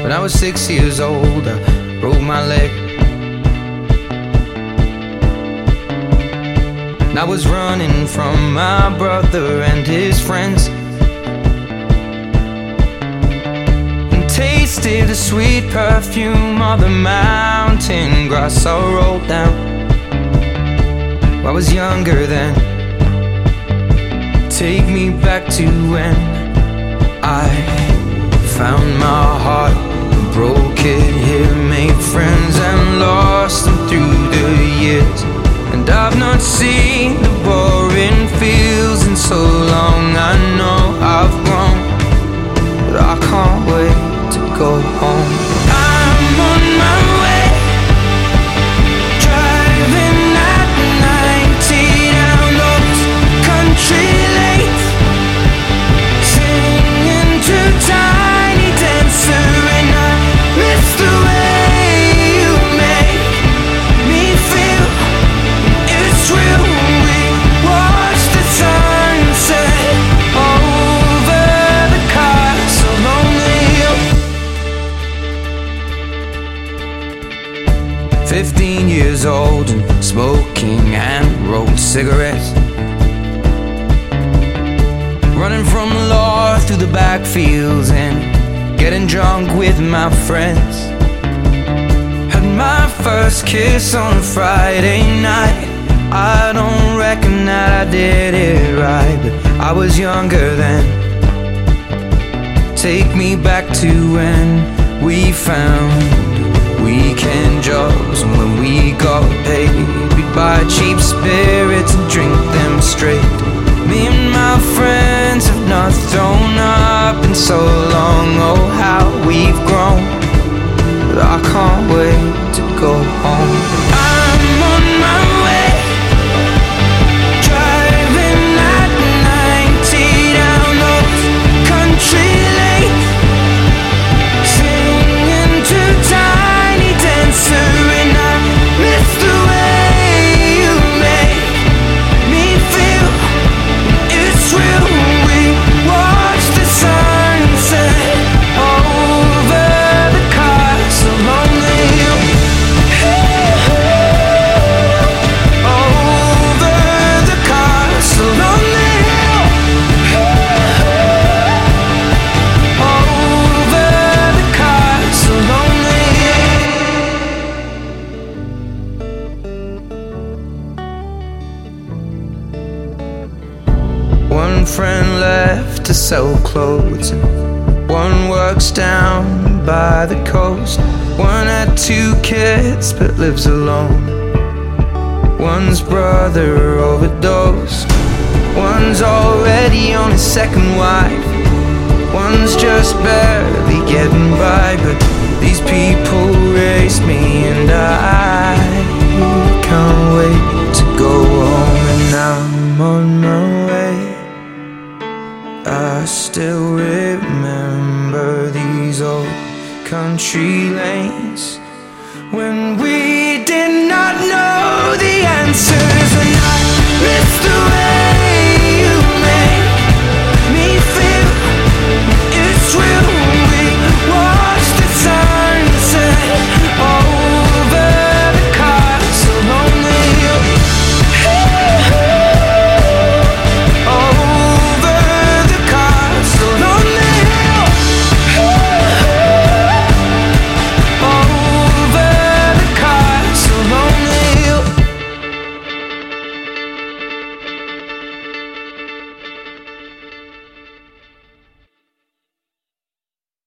When I was 6 years old, I broke my leg. And I was running from my brother and his friends, and tasted the sweet perfume of the mountain grass I rolled down. I was younger then. Take me back to when I found my heart, broke it here, made friends and lost them through the years. And I've not seen the boring fields in so long. I know I've grown, but I can't wait to go home. I'm on my way, driving at 90 down those country lanes, singing to Tiny Dancer, and I miss the way you make me feel. It's real. We watch the sunset over the castle on the hill. 15 years old and smoking hand-rolled cigarettes, running from the law through the backfields and getting drunk with my friends. Had my first kiss on a Friday night. I don't reckon that I did it right, but I was younger then. Take me back to when we found weekend jobs, and when we got paid, we'd buy cheap spirits and drink them straight. Me and my friends have not thrown up in so long. Oh, how we've grown, but I can't wait to go home. I'm on my way, driving at 90 down those country lanes, singing to Tiny Dancer, and I miss the way you make me feel. It's real. We watch the sunset over the castle on the hill. Over the castle on the hill. Over the castle on the hill. One friend left to sell clothes, and one works down by the coast. One had 2 kids but lives alone. One's brother overdosed. One's already on his second wife. One's just barely getting by. But these people raise me, and I can't wait to go home. And I'm on my way. I still remember these old country